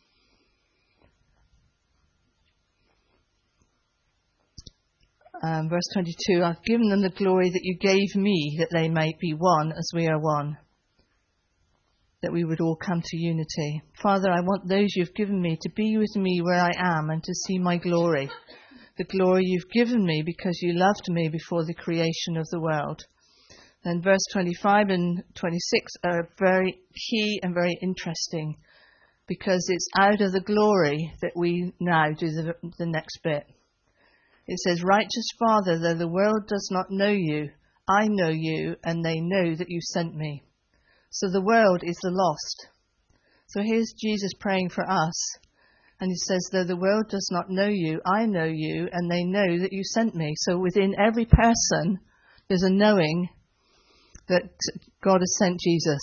Um, verse twenty-two, I've given them the glory that you gave me, that they might be one as we are one. That we would all come to unity. Father, I want those you've given me to be with me where I am and to see my glory. The glory you've given me because you loved me before the creation of the world. And verse twenty-five and twenty-six are very key and very interesting because it's out of the glory that we now do the, the next bit. It says, righteous Father, though the world does not know you, I know you and they know that you sent me. So the world is the lost. So here's Jesus praying for us. And he says, though the world does not know you, I know you and they know that you sent me. So within every person, there's a knowing that God has sent Jesus.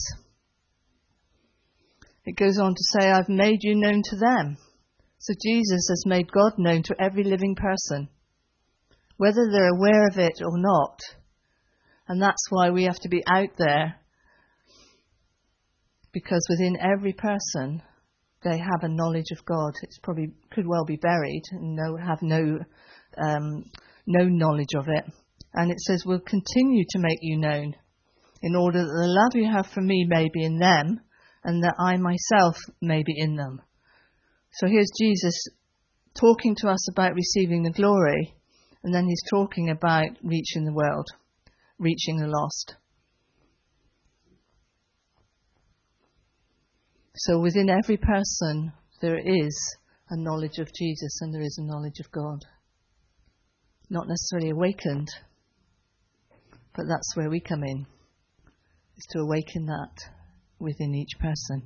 It goes on to say, I've made you known to them. So Jesus has made God known to every living person, whether they're aware of it or not. And that's why we have to be out there, because within every person, they have a knowledge of God. It's probably could well be buried and no, have no, um, no knowledge of it. And it says, we'll continue to make you known, in order that the love you have for me may be in them, and that I myself may be in them. So here's Jesus talking to us about receiving the glory, and then he's talking about reaching the world, reaching the lost. So within every person, there is a knowledge of Jesus and there is a knowledge of God. Not necessarily awakened, but that's where we come in. Is to awaken that within each person.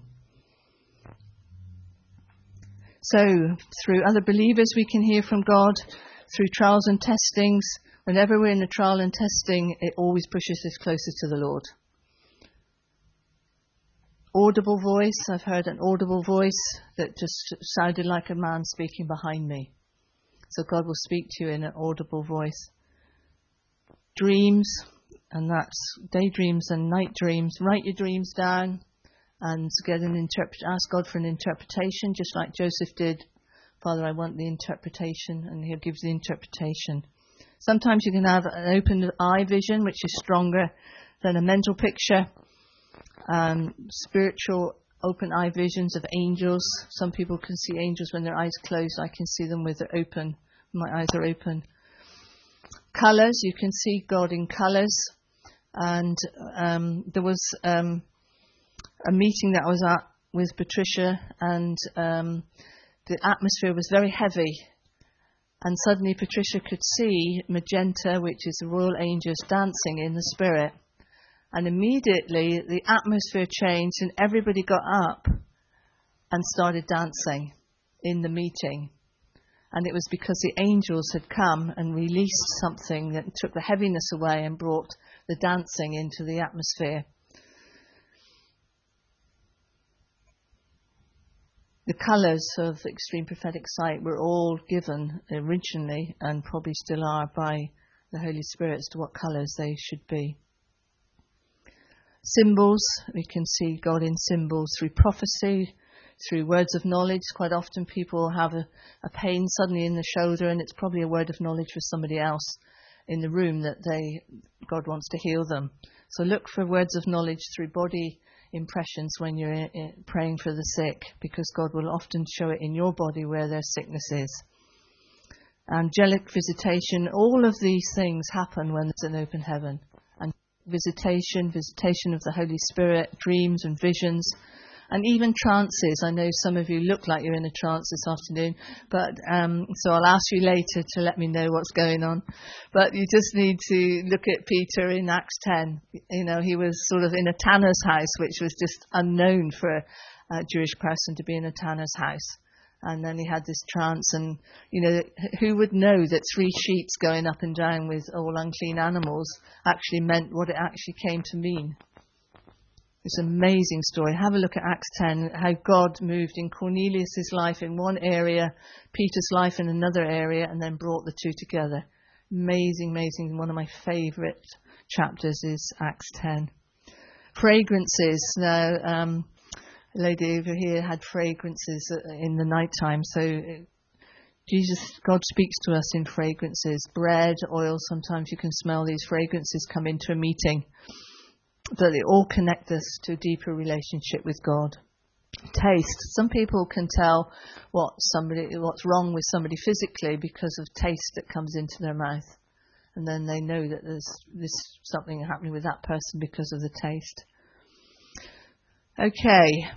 So, through other believers we can hear from God, through trials and testings. Whenever we're in a trial and testing, it always pushes us closer to the Lord. audible voice. I've heard an audible voice that just sounded like a man speaking behind me. So God will speak to you in an audible voice. Dreams, and that's daydreams and night dreams. Write your dreams down and get an interpret. Ask God for an interpretation, just like Joseph did. Father, I want the interpretation, and He'll give the interpretation. Sometimes you can have an open eye vision, which is stronger than a mental picture. Um, spiritual open eye visions of angels. Some people can see angels when their eyes closed. I can see them with their open. My eyes are open. Colours, you can see God in colours. And um, there was um, a meeting that I was at with Patricia, and um, the atmosphere was very heavy. And suddenly Patricia could see magenta, which is the royal angels, dancing in the spirit. And immediately the atmosphere changed and everybody got up and started dancing in the meeting. And it was because the angels had come and released something that took the heaviness away and brought the dancing into the atmosphere. The colours of Extreme Prophetic Sight were all given originally, and probably still are, by the Holy Spirit as to what colours they should be. Symbols, we can see God in symbols through prophecy, through words of knowledge. Quite often people have a, a pain suddenly in the shoulder, and it's probably a word of knowledge for somebody else in the room that they God wants to heal them. So look for words of knowledge through body impressions when you're in, in praying for the sick, because God will often show it in your body where their sickness is. Angelic visitation, all of these things happen when there's an open heaven. And visitation, visitation of the Holy Spirit, dreams and visions, and even trances. I know some of you look like you're in a trance this afternoon, but um, so I'll ask you later to let me know what's going on. But you just need to look at Peter in Acts ten. You know, he was sort of in a tanner's house, which was just unknown for a Jewish person to be in a tanner's house. And then he had this trance, and, you know, who would know that three sheets going up and down with all unclean animals actually meant what it actually came to mean? It's an amazing story. Have a look at Acts ten, how God moved in Cornelius' life in one area, Peter's life in another area, and then brought the two together. Amazing, amazing. One of my favourite chapters is Acts ten. Fragrances. Now, um, a lady over here had fragrances in the night time. So Jesus, God speaks to us in fragrances. Bread, oil, sometimes you can smell these fragrances come into a meeting. But they all connect us to a deeper relationship with God. Taste. Some people can tell what somebody, what's wrong with somebody physically because of taste that comes into their mouth. And then they know that there's, there's something happening with that person because of the taste. Okay.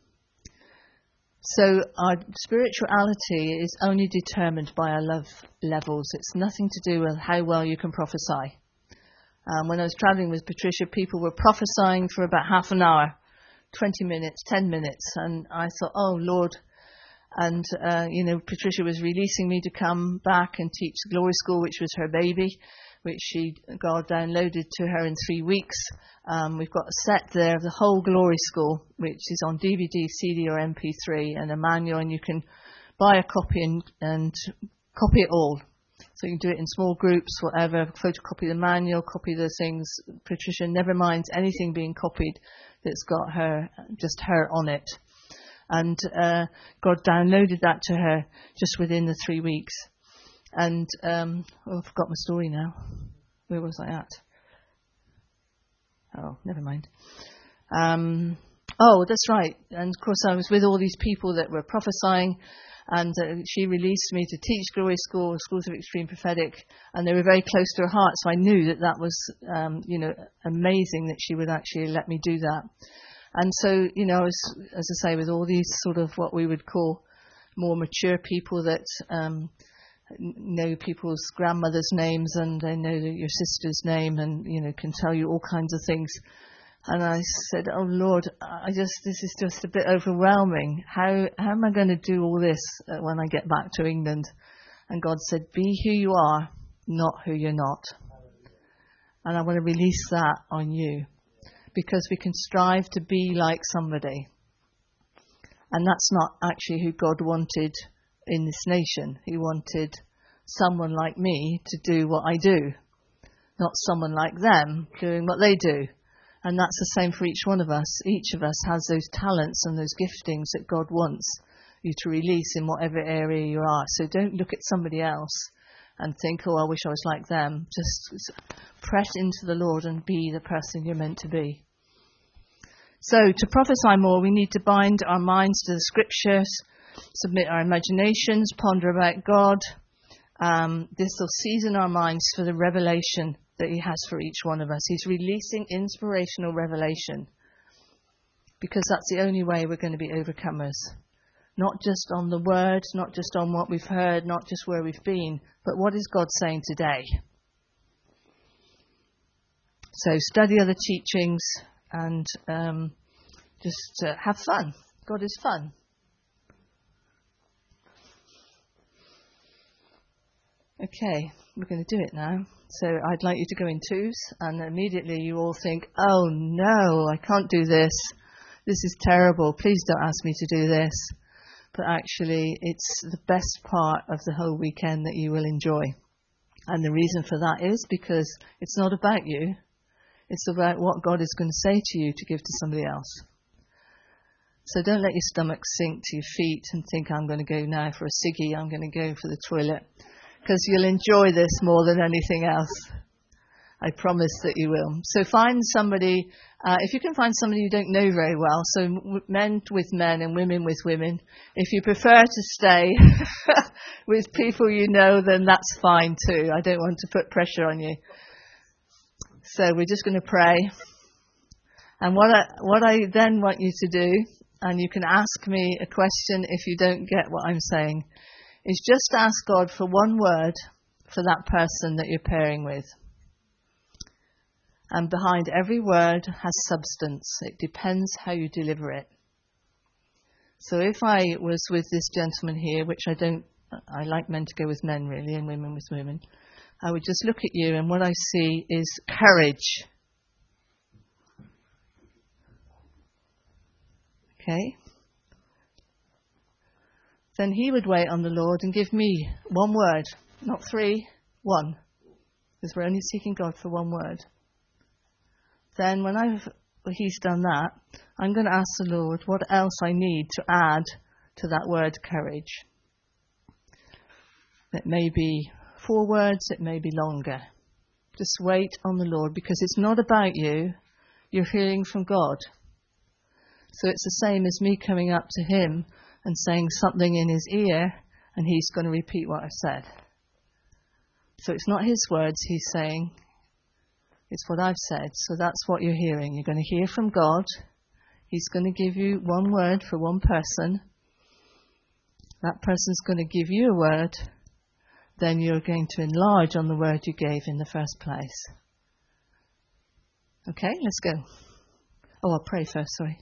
So our spirituality is only determined by our love levels. It's nothing to do with how well you can prophesy. Um, when I was travelling with Patricia, people were prophesying for about half an hour, twenty minutes, ten minutes. And I thought, oh, Lord. And, uh, you know, Patricia was releasing me to come back and teach Glory School, which was her baby, which she God downloaded to her in three weeks. Um, we've got a set there of the whole Glory School, which is on D V D, C D or M P three, and a manual, and you can buy a copy and, and copy it all. So you can do it in small groups, whatever, photocopy the manual, copy the things. Patricia never minds anything being copied that's got her, just her on it. And uh, God downloaded that to her just within the three weeks. And, um, oh, I forgot my story now. Where was I at? Oh, never mind. Um, oh, that's right. And of course I was with all these people that were prophesying. And uh, she released me to teach Glory School, Schools of Extreme Prophetic, and they were very close to her heart. So I knew that that was, um, you know, amazing that she would actually let me do that. And so, you know, as, as I say, with all these sort of what we would call more mature people that um, know people's grandmother's names, and they know your sister's name, and, you know, can tell you all kinds of things. And I said, oh, Lord, I just, this is just a bit overwhelming. How, how am I going to do all this when I get back to England? And God said, be who you are, not who you're not. And I want to release that on you. because we can strive to be like somebody. And that's not actually who God wanted in this nation. He wanted someone like me to do what I do, not someone like them doing what they do. And that's the same for each one of us. Each of us has those talents and those giftings that God wants you to release in whatever area you are. So don't look at somebody else and think, oh, I wish I was like them. Just press into the Lord and be the person you're meant to be. So to prophesy more, we need to bind our minds to the scriptures, submit our imaginations, ponder about God. Um, this will season our minds for the revelation that he has for each one of us. He's releasing inspirational revelation, because that's the only way we're going to be overcomers. Not just on the word, not just on what we've heard, not just where we've been, but what is God saying today? So study other teachings and um, just uh, have fun. God is fun. Okay, we're going to do it now. So I'd like you to go in twos, and immediately you all think, oh no, I can't do this. This is terrible. Please don't ask me to do this. But actually, it's the best part of the whole weekend that you will enjoy. And the reason for that is because it's not about you. It's about what God is going to say to you to give to somebody else. So don't let your stomach sink to your feet and think, I'm going to go now for a ciggy, I'm going to go for the toilet. Because you'll enjoy this more than anything else. I promise that you will. So find somebody, uh, if you can find somebody you don't know very well, so w- men with men and women with women. If you prefer to stay with people you know, then that's fine too. I don't want to put pressure on you. So we're just going to pray. And what I, what I then want you to do, and you can ask me a question if you don't get what I'm saying, is just ask God for one word for that person that you're pairing with. And behind every word has substance. It depends how you deliver it. So if I was with this gentleman here, which I don't, I like men to go with men really, and women with women, I would just look at you, and what I see is courage. Okay? Then he would wait on the Lord and give me one word, not three, one. Because we're only seeking God for one word. Then when I've, well, he's done that, I'm going to ask the Lord what else I need to add to that word courage. It may be four words, it may be longer. Just wait on the Lord, because it's not about you, you're hearing from God. So it's the same as me coming up to him and saying something in his ear, and he's going to repeat what I've said. So it's not his words he's saying, it's what I've said. So that's what you're hearing. You're going to hear from God. He's going to give you one word for one person. That person's going to give you a word. Then you're going to enlarge on the word you gave in the first place. Okay, let's go. Oh, I'll pray first, sorry.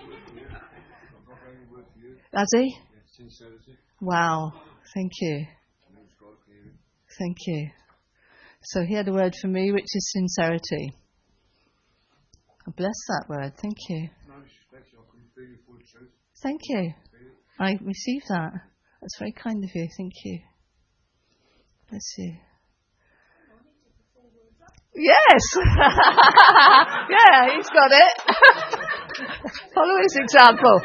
Has he? Wow, thank you. Thank you. So he had a word for me, which is sincerity. I bless that word. Thank you. Thank you. I received that. That's very kind of you. Thank you. Bless you. Yes! Yeah, he's got it. Follow his example.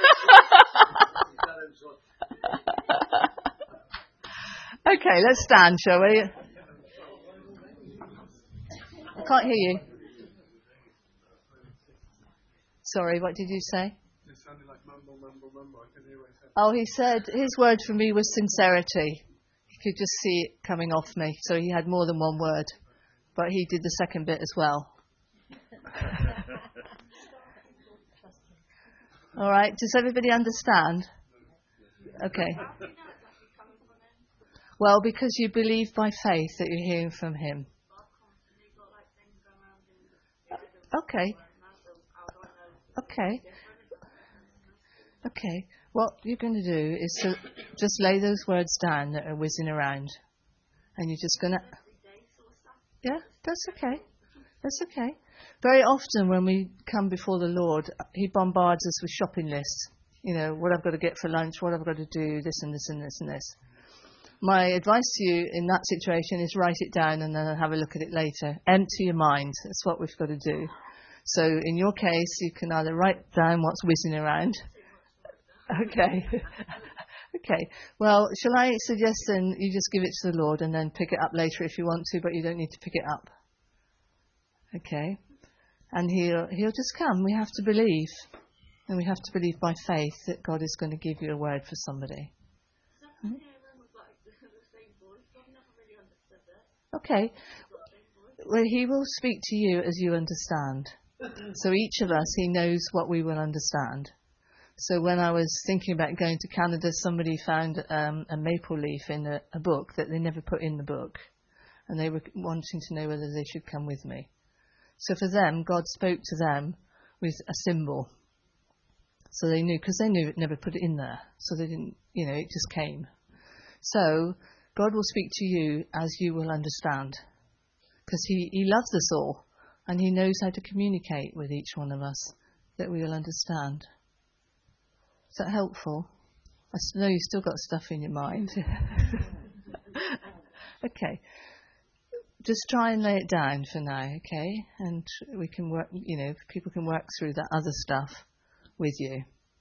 Okay, let's stand, shall we? I can't hear you. Sorry, what did you say? It sounded like mumble, mumble, mumble. I couldn't hear what he said. Oh, he said his word for me was sincerity. He could just see it coming off me, so he had more than one word. But he did the second bit as well. All right, does everybody understand? Okay. Well, because you believe by faith that you're hearing from him. Okay. Okay. Okay. What you're going to do is to just lay those words down that are whizzing around. And you're just going to... Yeah, that's okay. That's okay. Very often when we come before the Lord, he bombards us with shopping lists. You know, what I've got to get for lunch, what I've got to do, this and this and this and this. My advice to you in that situation is write it down and then have a look at it later. Empty your mind. That's what we've got to do. So in your case, you can either write down what's whizzing around. Okay. Okay. Well, shall I suggest then you just give it to the Lord and then pick it up later if you want to, but you don't need to pick it up. Okay. And he'll, he'll just come. We have to believe. And we have to believe by faith that God is going to give you a word for somebody. Hmm? Okay. Well, he will speak to you as you understand. So each of us, he knows what we will understand. So when I was thinking about going to Canada, somebody found um, a maple leaf in a, a book that they never put in the book. And they were wanting to know whether they should come with me. So for them, God spoke to them with a symbol. So they knew, because they knew it never put it in there. So they didn't, you know, it just came. So God will speak to you as you will understand. Because he, he loves us all. And he knows how to communicate with each one of us that we will understand. Is that helpful? I know you've still got stuff in your mind. Okay. Just try and lay it down for now, okay? And we can work, you know, people can work through that other stuff with you.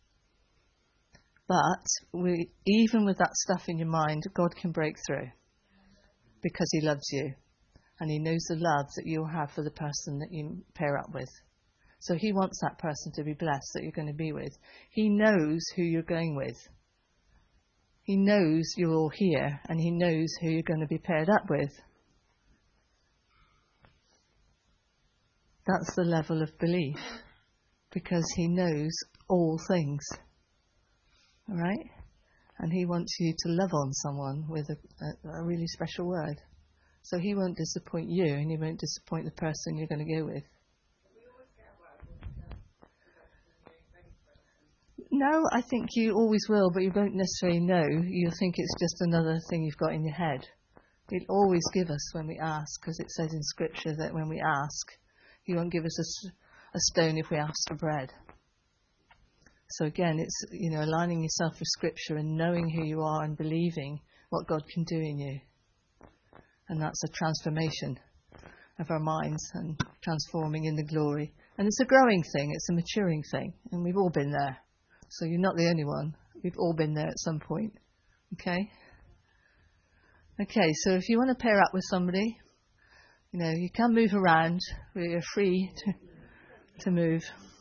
But we, even with that stuff in your mind, God can break through. Because he loves you. And he knows the love that you'll have for the person that you pair up with. So he wants that person to be blessed that you're going to be with. He knows who you're going with. He knows you're all here, and he knows who you're going to be paired up with. That's the level of belief, because he knows all things. All right? And he wants you to love on someone with a, a, a really special word. So he won't disappoint you, and he won't disappoint the person you're going to go with. No, I think you always will, but you won't necessarily know. You'll think it's just another thing you've got in your head. He'll always give us when we ask, because it says in Scripture that when we ask, he won't give us a, a stone if we ask for bread. So again, it's, you know, aligning yourself with Scripture and knowing who you are and believing what God can do in you. And that's a transformation of our minds and transforming in the glory. And it's a growing thing, it's a maturing thing, and we've all been there. So you're not the only one. We've all been there at some point. Okay? Okay, so if you want to pair up with somebody, you know, you can move around. You're free to, to move.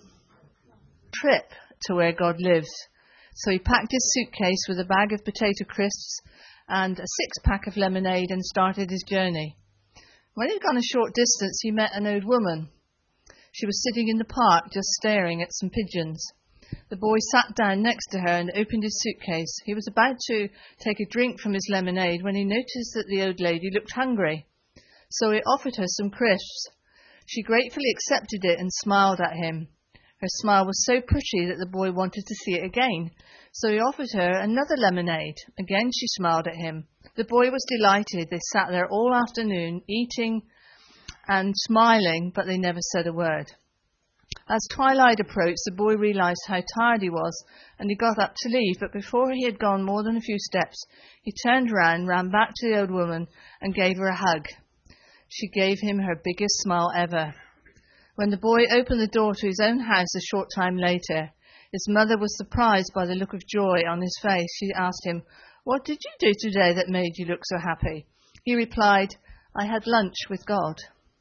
Trip to where God lives. So he packed his suitcase with a bag of potato crisps and a six-pack of lemonade and started his journey. When he'd gone a short distance, he met an old woman. She was sitting in the park just staring at some pigeons. The boy sat down next to her and opened his suitcase. He was about to take a drink from his lemonade when he noticed that the old lady looked hungry. So he offered her some crisps. She gratefully accepted it and smiled at him. Her smile was so pretty that the boy wanted to see it again. So he offered her another lemonade. Again she smiled at him. The boy was delighted. They sat there all afternoon, eating and smiling, but they never said a word. As twilight approached, the boy realized how tired he was, and he got up to leave, but before he had gone more than a few steps, he turned around, ran back to the old woman, and gave her a hug. She gave him her biggest smile ever. When the boy opened the door to his own house a short time later, his mother was surprised by the look of joy on his face. She asked him, "What did you do today that made you look so happy?" He replied, "I had lunch with God."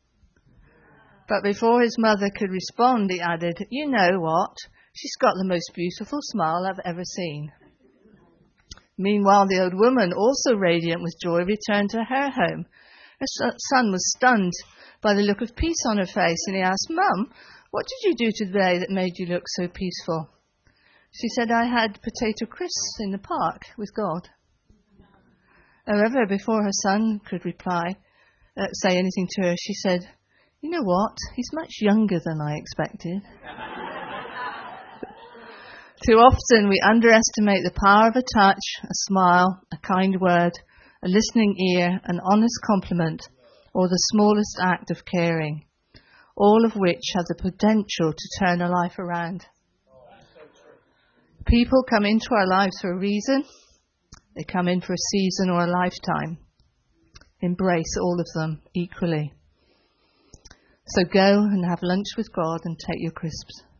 But before his mother could respond, he added, "You know what? She's got the most beautiful smile I've ever seen." Meanwhile, the old woman, also radiant with joy, returned to her home. Her son was stunned by the look of peace on her face, and he asked, "Mum, what did you do today that made you look so peaceful?" She said, "I had potato crisps in the park with God." However, before her son could reply, uh, say anything to her, she said, "You know what? He's much younger than I expected." Too often we underestimate the power of a touch, a smile, a kind word, a listening ear, an honest compliment, or the smallest act of caring. all of which have the potential to turn a life around. People come into our lives for a reason. They come in for a season or a lifetime. Embrace all of them equally. So go and have lunch with God and take your crisps.